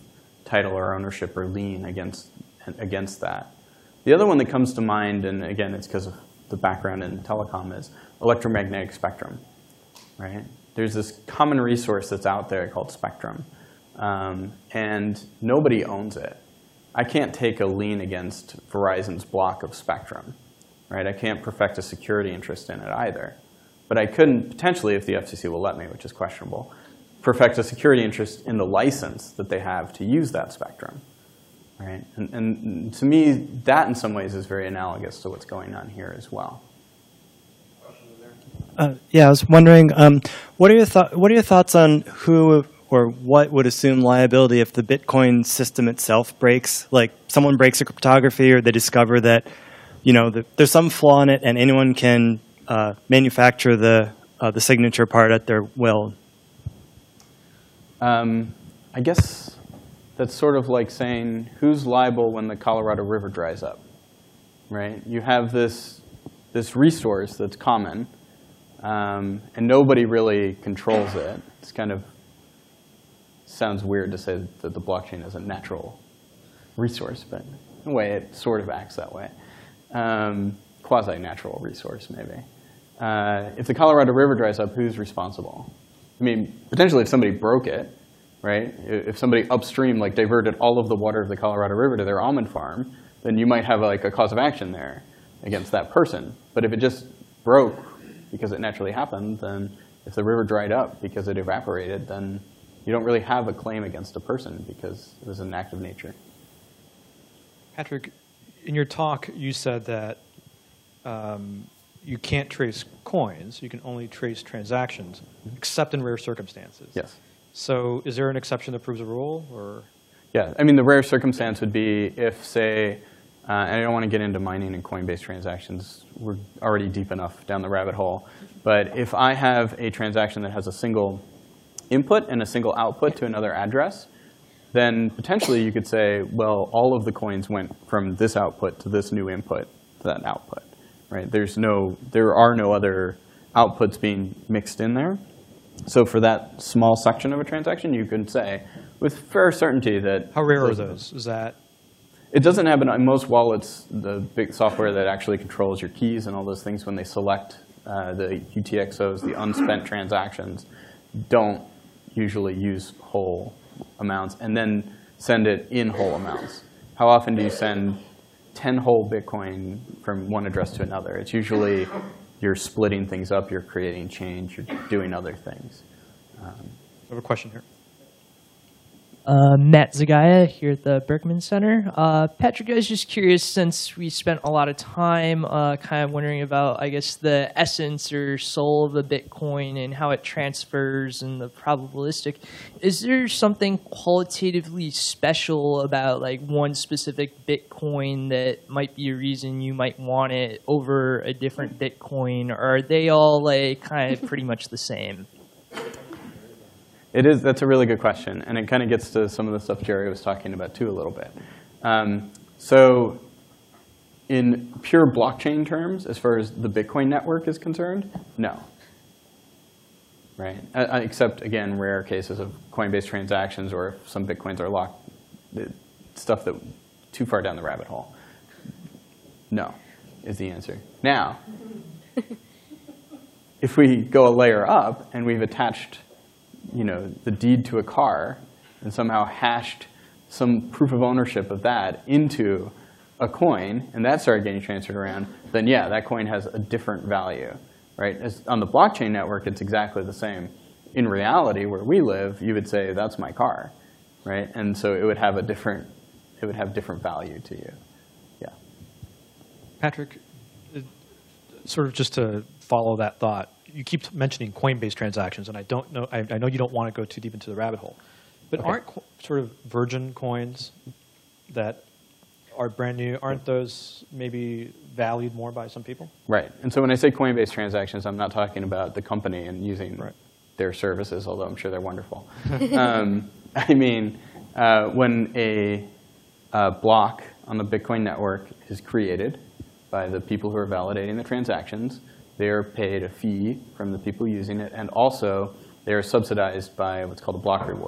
title or ownership or lien against that. The other one that comes to mind, and again, it's because of the background in telecom, is electromagnetic spectrum, right? There's this common resource that's out there called spectrum, and nobody owns it. I can't take a lien against Verizon's block of spectrum, right? I can't perfect a security interest in it either. But I couldn't potentially, if the FCC will let me, which is questionable, perfect a security interest in the license that they have to use that spectrum, right? And to me, that in some ways is very analogous to what's going on here as well. Yeah, I was wondering, what are your thoughts on who or what would assume liability if the Bitcoin system itself breaks? Like someone breaks a cryptography, or they discover that, there's some flaw in it, and anyone can manufacture the signature part at their will. I guess that's sort of like saying who's liable when the Colorado River dries up, right? You have this resource that's common, and nobody really controls it. It's kind of sounds weird to say that the blockchain is a natural resource, but in a way it sort of acts that way. Quasi-natural resource, maybe. If the Colorado River dries up, who's responsible? I mean, potentially if somebody broke it, right? If somebody upstream diverted all of the water of the Colorado River to their almond farm, then you might have a cause of action there against that person. But if it just broke because it naturally happened, then if the river dried up because it evaporated, then you don't really have a claim against a person because it was an act of nature. Patrick, in your talk, you said that you can't trace coins. You can only trace transactions, except in rare circumstances. Yes. So is there an exception that proves a rule? Or? Yeah. I mean, the rare circumstance would be if, say, and I don't want to get into mining and coin-based transactions. We're already deep enough down the rabbit hole. But if I have a transaction that has a single input and a single output to another address, then potentially you could say, well, all of the coins went from this output to this new input to that output, right? There are no other outputs being mixed in there. So for that small section of a transaction, you can say with fair certainty that. How rare are those? Is that? It doesn't happen on most wallets. The big software that actually controls your keys and all those things, when they select the UTXOs, the unspent transactions, don't usually use whole amounts and then send it in whole amounts. How often do you send 10 whole Bitcoin from one address to another? It's usually you're splitting things up, you're creating change, you're doing other things. I have a question here. Matt Zagaya here at the Berkman Center. Patrick, I was just curious, since we spent a lot of time kind of wondering about, I guess, the essence or soul of the Bitcoin and how it transfers and the probabilistic, is there something qualitatively special about one specific Bitcoin that might be a reason you might want it over a different Bitcoin, or are they all kind of pretty much the same? It is. That's a really good question, and it kind of gets to some of the stuff Jerry was talking about too a little bit. So in pure blockchain terms, as far as the Bitcoin network is concerned, no. Right? Except, again, rare cases of coin-based transactions, or if some Bitcoins are locked, stuff that too far down the rabbit hole. No is the answer. Now, if we go a layer up and we've attached the deed to a car and somehow hashed some proof of ownership of that into a coin, and that started getting transferred around, then yeah, that coin has a different value, right? As on the blockchain network, it's exactly the same. In reality, where we live, you would say, that's my car, right? And so it would have different value to you. Yeah. Patrick, sort of just to follow that thought, you keep mentioning coin-based transactions, and I don't know. I know you don't want to go too deep into the rabbit hole, but aren't sort of virgin coins that are brand new? Aren't those maybe valued more by some people? Right. And so when I say coin-based transactions, I'm not talking about the company and using their services, although I'm sure they're wonderful. I mean, when a block on the Bitcoin network is created by the people who are validating the transactions, they are paid a fee from the people using it, and also they are subsidized by what's called a block reward.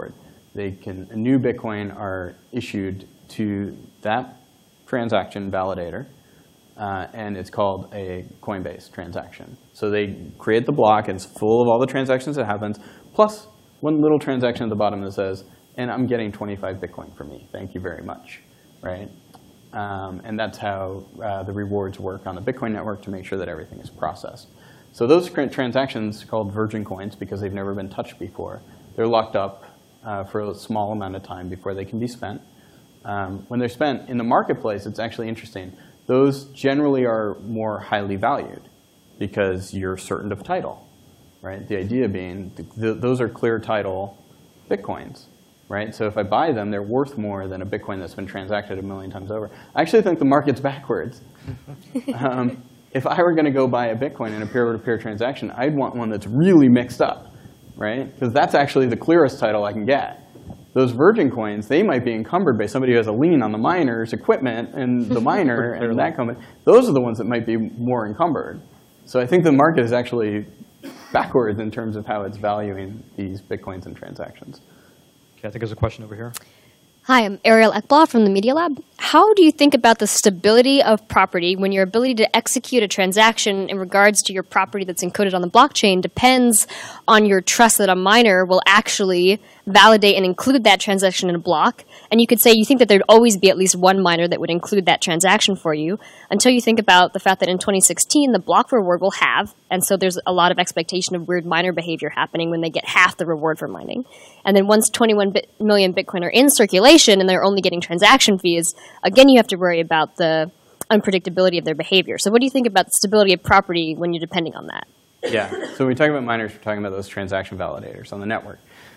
a new Bitcoin are issued to that transaction validator, and it's called a Coinbase transaction. So they create the block, and it's full of all the transactions that happens, plus one little transaction at the bottom that says, and I'm getting 25 Bitcoin from me. Thank you very much, right? And that's how the rewards work on the Bitcoin network to make sure that everything is processed. So those transactions, called virgin coins because they've never been touched before, they're locked up for a small amount of time before they can be spent. When they're spent in the marketplace, it's actually interesting. Those generally are more highly valued because you're certain of title, right? The idea being those are clear title Bitcoins, right? So if I buy them, they're worth more than a Bitcoin that's been transacted a million times over. I actually think the market's backwards. If I were going to go buy a Bitcoin in a peer-to-peer transaction, I'd want one that's really mixed up, right? Because that's actually the clearest title I can get. Those virgin coins, they might be encumbered by somebody who has a lien on the miner's equipment and the miner and that company. Those are the ones that might be more encumbered. So I think the market is actually backwards in terms of how it's valuing these Bitcoins and transactions. Okay, I think there's a question over here. Hi, I'm Ariel Ekblad from the Media Lab. How do you think about the stability of property when your ability to execute a transaction in regards to your property that's encoded on the blockchain depends on your trust that a miner will actually validate and include that transaction in a block? And you could say you think that there'd always be at least one miner that would include that transaction for you until you think about the fact that in 2016, the block reward will halve. And so there's a lot of expectation of weird miner behavior happening when they get half the reward for mining. And then once 21 million Bitcoin are in circulation and they're only getting transaction fees, again, you have to worry about the unpredictability of their behavior. So what do you think about the stability of property when you're depending on that? Yeah, so when we talk about miners, we're talking about those transaction validators on the network.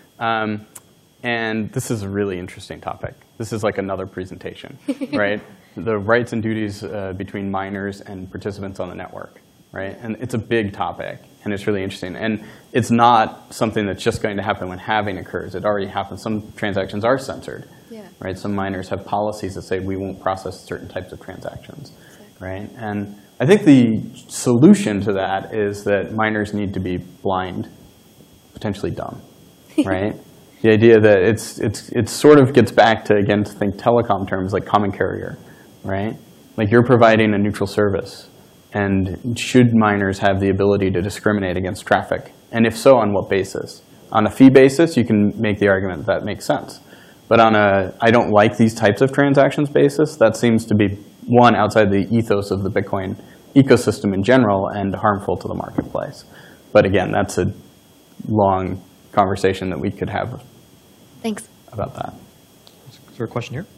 And this is a really interesting topic. This is like another presentation, right? The rights and duties between miners and participants on the network, right? And it's a big topic, and it's really interesting. And it's not something that's just going to happen when halving occurs. It already happens. Some transactions are censored, right? Some miners have policies that say we won't process certain types of transactions, right? And I think the solution to that is that miners need to be blind, potentially dumb, right? The idea that it sort of gets back to, again, to think telecom terms like common carrier, right? Like you're providing a neutral service. And should miners have the ability to discriminate against traffic? And if so, on what basis? On a fee basis, you can make the argument that makes sense. But on a I don't like these types of transactions basis, that seems to be, one, outside the ethos of the Bitcoin ecosystem in general and harmful to the marketplace. But again, that's a long conversation that we could have. Thanks. About that. Is there a question here?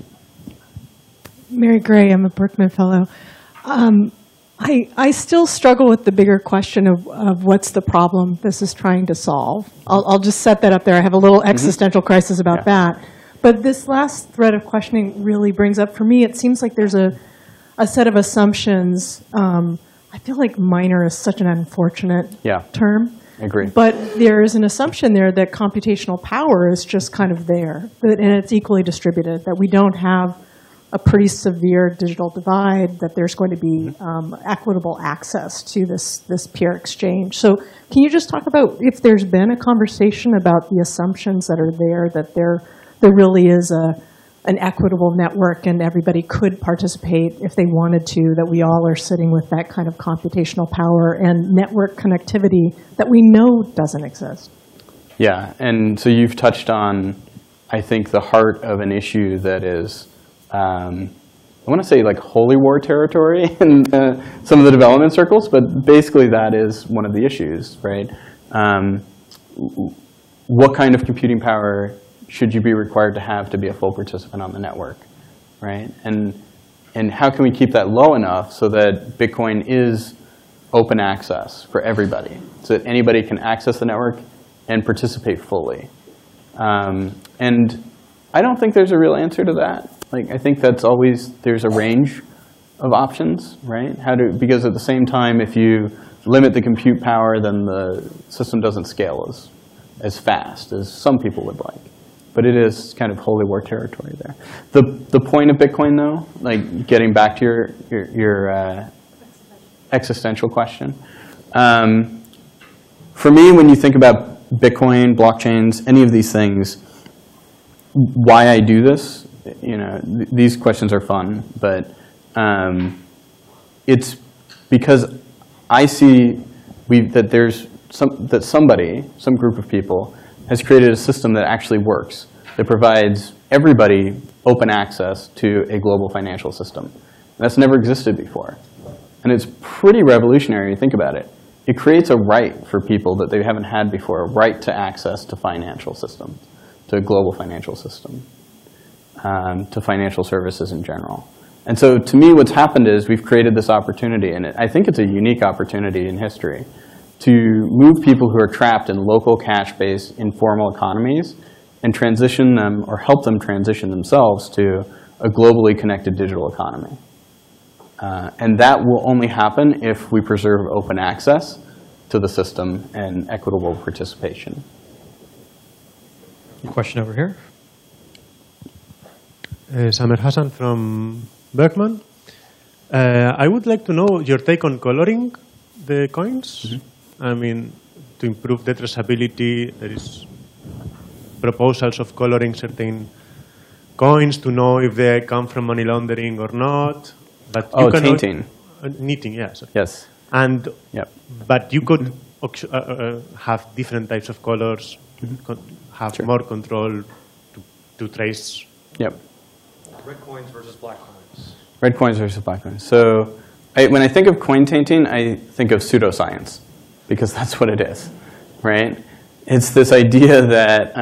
Mary Gray, I'm a Berkman Fellow. I still struggle with the bigger question of what's the problem this is trying to solve. I'll just set that up there. I have a little existential crisis about that. But this last thread of questioning really brings up, for me, it seems like there's a set of assumptions. I feel like minor is such an unfortunate term. I agree. But there is an assumption there that computational power is just kind of there, and it's equally distributed, that we don't have a pretty severe digital divide, that there's going to be equitable access to this peer exchange. So can you just talk about if there's been a conversation about the assumptions that are there, that there really is an equitable network and everybody could participate if they wanted to, that we all are sitting with that kind of computational power and network connectivity that we know doesn't exist? Yeah, and so you've touched on, I think, the heart of an issue that is, I want to say like holy war territory in some of the development circles, but basically that is one of the issues, right? What kind of computing power should you be required to have be a full participant on the network, right? And how can we keep that low enough so that Bitcoin is open access for everybody, so that anybody can access the network and participate fully? And I don't think there's a real answer to that. Like, I think that's always, there's a range of options, right? Because at the same time, if you limit the compute power, then the system doesn't scale as fast as some people would like. But it is kind of holy war territory there. The point of Bitcoin, though, like getting back to your existential question, for me, when you think about Bitcoin, blockchains, any of these things, why I do this, these questions are fun, but it's because I see that some group of people has created a system that actually works, that provides everybody open access to a global financial system. And that's never existed before. And it's pretty revolutionary, think about it. It creates a right for people that they haven't had before, a right to access to financial systems, to a global financial system, to financial services in general. And so to me, what's happened is we've created this opportunity, and I think it's a unique opportunity in history, to move people who are trapped in local cash-based informal economies and transition them or help them transition themselves to a globally connected digital economy. And that will only happen if we preserve open access to the system and equitable participation. Question over here. Samer Hassan from Berkman. I would like to know your take on coloring the coins. Mm-hmm. I mean, to improve the traceability, there is proposals of coloring certain coins to know if they come from money laundering or not. But you tainting. Knitting, yes. Yes. And yep. But you could have different types of colors, have more control to trace. Yep. Red coins versus black coins. Red coins versus black coins. So when I think of coin tainting, I think of pseudoscience, because that's what it is, right? It's this idea that,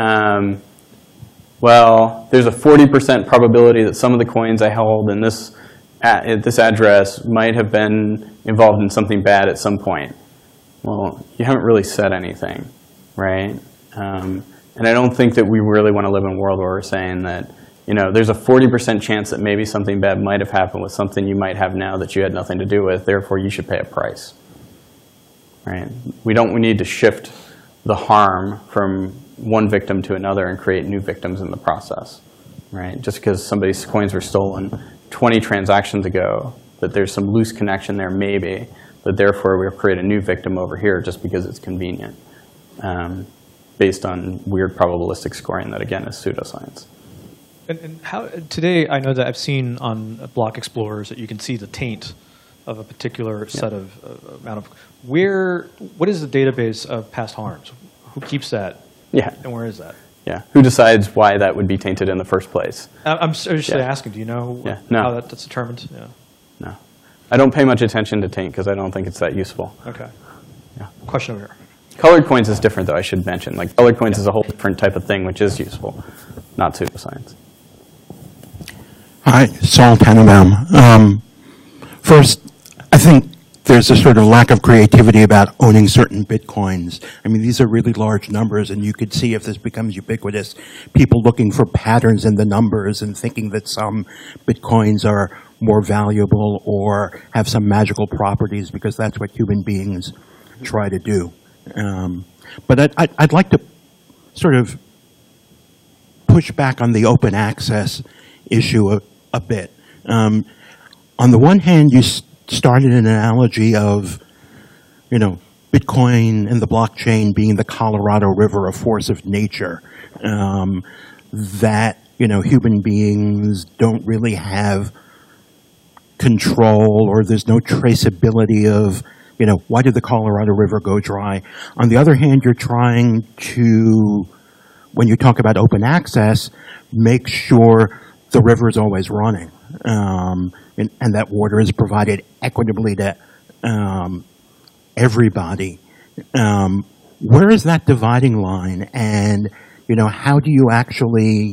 there's a 40% probability that some of the coins I hold in this at this address might have been involved in something bad at some point. Well, you haven't really said anything, right? And I don't think that we really want to live in a world where we're saying that, there's a 40% chance that maybe something bad might have happened with something you might have now that you had nothing to do with, therefore you should pay a price, right? We need to shift the harm from one victim to another and create new victims in the process, right? Just because somebody's coins were stolen 20 transactions ago, that there's some loose connection there maybe, but therefore we'll create a new victim over here just because it's convenient, based on weird probabilistic scoring that, again, is pseudoscience. And how today, I know that I've seen on block explorers that you can see the taint of a particular set of amount of, what is the database of past harms? Who keeps that? Yeah. And where is that? Yeah. Who decides why that would be tainted in the first place? I'm just asking, do you know how that's determined? Yeah. No. I don't pay much attention to taint because I don't think it's that useful. Okay. Yeah. Question over here. Colored coins is different, though, I should mention. Like, colored coins is a whole different type of thing, which is useful, not pseudoscience. Hi, Saul Tannenbaum. First, I think there's a sort of lack of creativity about owning certain bitcoins. I mean, these are really large numbers, and you could see if this becomes ubiquitous, people looking for patterns in the numbers and thinking that some bitcoins are more valuable or have some magical properties because that's what human beings try to do. But I'd like to sort of push back on the open access issue a bit. On the one hand, you started an analogy of, Bitcoin and the blockchain being the Colorado River, a force of nature, that, human beings don't really have control, or there's no traceability of, why did the Colorado River go dry? On the other hand, you're trying to, when you talk about open access, make sure the river is always running, and that water is provided equitably to everybody. Where is that dividing line? And how do you actually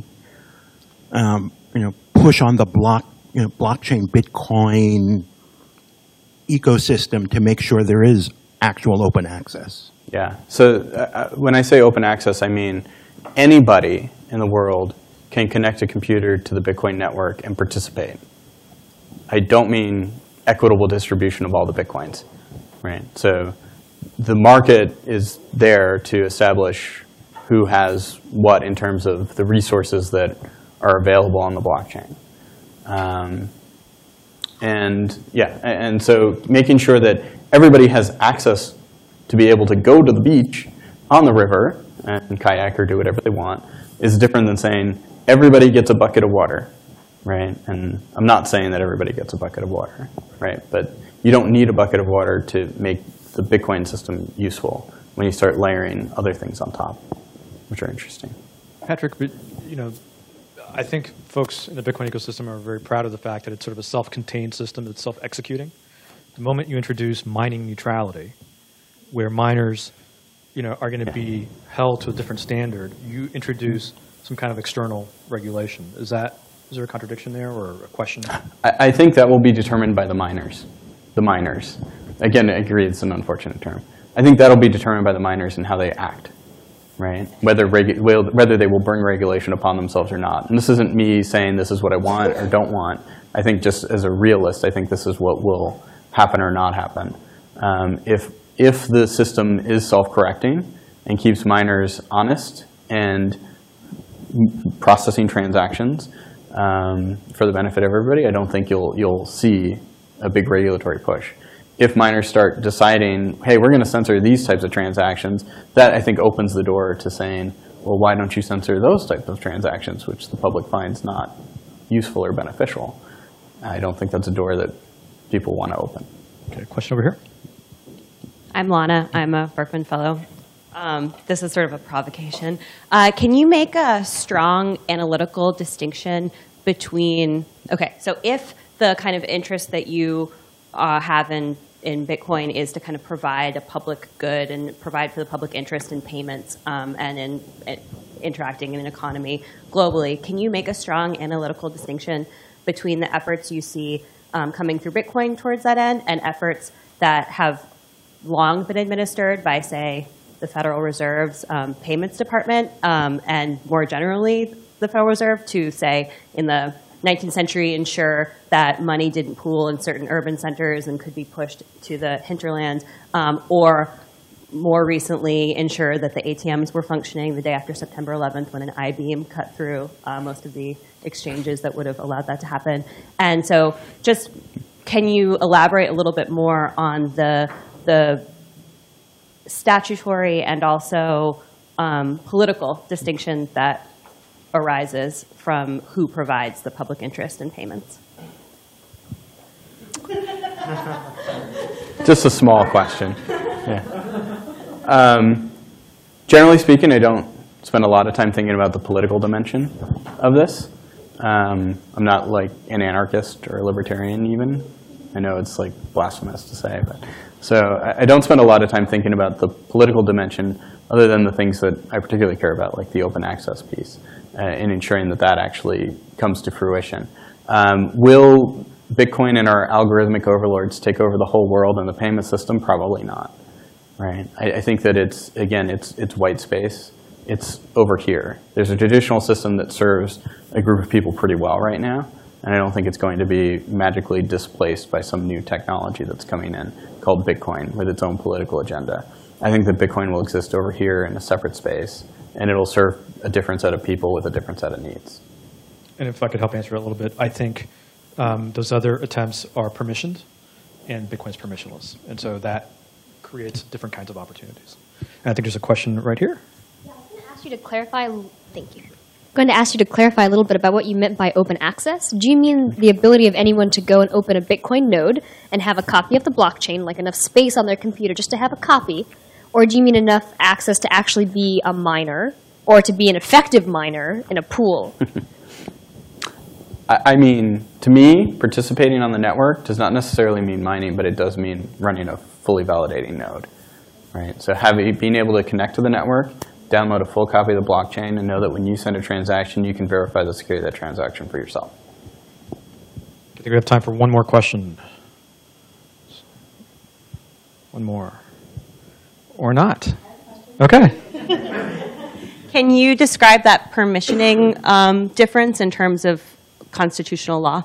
push on the blockchain, Bitcoin ecosystem to make sure there is actual open access? Yeah. So when I say open access, I mean anybody in the world can connect a computer to the Bitcoin network and participate. I don't mean equitable distribution of all the Bitcoins, right? So the market is there to establish who has what in terms of the resources that are available on the blockchain. And so making sure that everybody has access to be able to go to the beach on the river and kayak or do whatever they want is different than saying everybody gets a bucket of water, right? And I'm not saying that everybody gets a bucket of water, right? But you don't need a bucket of water to make the Bitcoin system useful when you start layering other things on top, which are interesting. Patrick, but, I think folks in the Bitcoin ecosystem are very proud of the fact that it's sort of a self-contained system that's self-executing. The moment you introduce mining neutrality, where miners, are going to be held to a different standard, you introduce some kind of external regulation. Is there a contradiction there or a question? I think that will be determined by the miners. The miners. Again, I agree it's an unfortunate term. I think that'll be determined by the miners and how they act, right? Whether they will bring regulation upon themselves or not. And this isn't me saying this is what I want or don't want. I think just as a realist, I think this is what will happen or not happen. If the system is self-correcting and keeps miners honest and processing transactions for the benefit of everybody, I don't think you'll see a big regulatory push. If miners start deciding, hey, we're going to censor these types of transactions, that I think opens the door to saying, well, why don't you censor those types of transactions, which the public finds not useful or beneficial? I don't think that's a door that people want to open. Okay, question over here. I'm Lana. I'm a Berkman Fellow. This is sort of a provocation. Can you make a strong analytical distinction between, so if the kind of interest that you have in Bitcoin is to kind of provide a public good and provide for the public interest in payments and in interacting in an economy globally, can you make a strong analytical distinction between the efforts you see coming through Bitcoin towards that end and efforts that have long been administered by, say, the Federal Reserve's payments department and more generally the Federal Reserve to, say, in the 19th century ensure that money didn't pool in certain urban centers and could be pushed to the hinterland, or more recently ensure that the ATMs were functioning the day after September 11th when an I-beam cut through most of the exchanges that would have allowed that to happen. And so just can you elaborate a little bit more on the statutory and also political distinction that arises from who provides the public interest in payments? Just a small question. Yeah. Generally speaking, I don't spend a lot of time thinking about the political dimension of this. I'm not like an anarchist or a libertarian even. I know it's like blasphemous to say, but so I don't spend a lot of time thinking about the political dimension other than the things that I particularly care about, like the open access piece, and ensuring that that actually comes to fruition. Will Bitcoin and our algorithmic overlords take over the whole world and the payment system? Probably not. Right? I think that it's white space. It's over here. There's a traditional system that serves a group of people pretty well right now, and I don't think it's going to be magically displaced by some new technology that's coming in called Bitcoin with its own political agenda. I think that Bitcoin will exist over here in a separate space, and it'll serve a different set of people with a different set of needs. And if I could help answer it a little bit, I think those other attempts are permissioned, and Bitcoin's permissionless. And so that creates different kinds of opportunities. And I think there's a question right here. Yeah, I was going to ask you to clarify. Thank you. I'm going to ask you to clarify a little bit about what you meant by open access. Do you mean the ability of anyone to go and open a Bitcoin node and have a copy of the blockchain, like enough space on their computer just to have a copy? Or do you mean enough access to actually be a miner or to be an effective miner in a pool? I mean, to me, participating on the network does not necessarily mean mining, but it does mean running a fully validating node, right? So being able to connect to the network, download a full copy of the blockchain, and know that when you send a transaction, you can verify the security of that transaction for yourself. I think we have time for one more question. One more. Or not. Okay. Can you describe that permissioning difference in terms of constitutional law?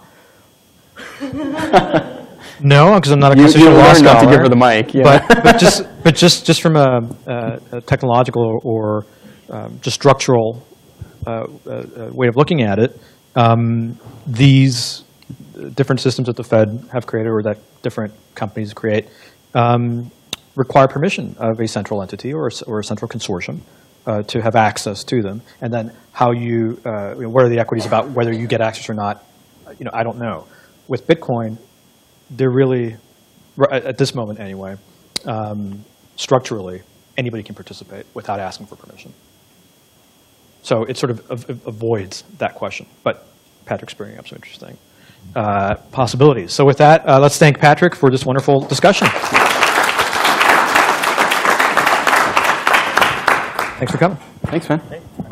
No, because I'm not a constitutional law scholar. Not to give her the mic. Yeah. But just from a technological or just structural way of looking at it, these different systems that the Fed have created or that different companies create require permission of a central entity or a central consortium to have access to them. And then how what are the equities about whether you get access or not? I don't know. With Bitcoin, they're really, at this moment anyway, structurally, anybody can participate without asking for permission. So it sort of avoids that question. But Patrick's bringing up some interesting possibilities. So with that, let's thank Patrick for this wonderful discussion. Thanks for coming. Thanks, man.